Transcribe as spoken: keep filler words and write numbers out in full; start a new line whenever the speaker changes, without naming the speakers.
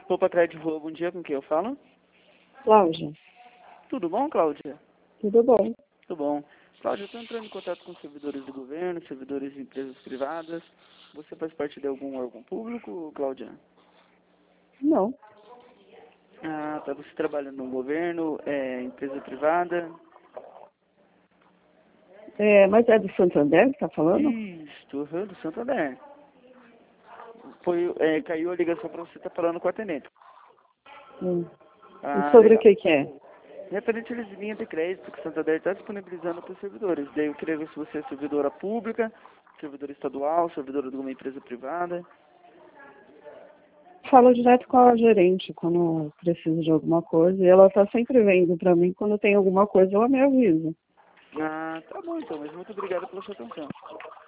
Opa, Crédito Rua, bom dia, com quem eu falo?
Cláudia,
Tudo bom, Cláudia?
tudo bom?
Tudo bom. Cláudia, eu estou entrando em contato com servidores do governo, servidores de empresas privadas. Você faz parte de algum órgão público, Cláudia?
Não.
Ah, tá. Você trabalha no governo, é, empresa privada?
É, mas é do Santander que tá falando?
Isso, uhum, do Santander. Foi, é, caiu a ligação para você estar falando com a tenente.
Hum. E
Ah,
sobre o
legal.
que que é?
Referente às linhas de crédito que o Santander está disponibilizando para os servidores. Daí eu queria ver se você é servidora pública, servidora estadual, servidora de uma empresa privada.
Falo direto com a gerente quando preciso de alguma coisa. E ela tá sempre vendo pra mim. Quando tem alguma coisa, ela me avisa.
Ah, tá bom então, mas muito obrigado pela sua atenção.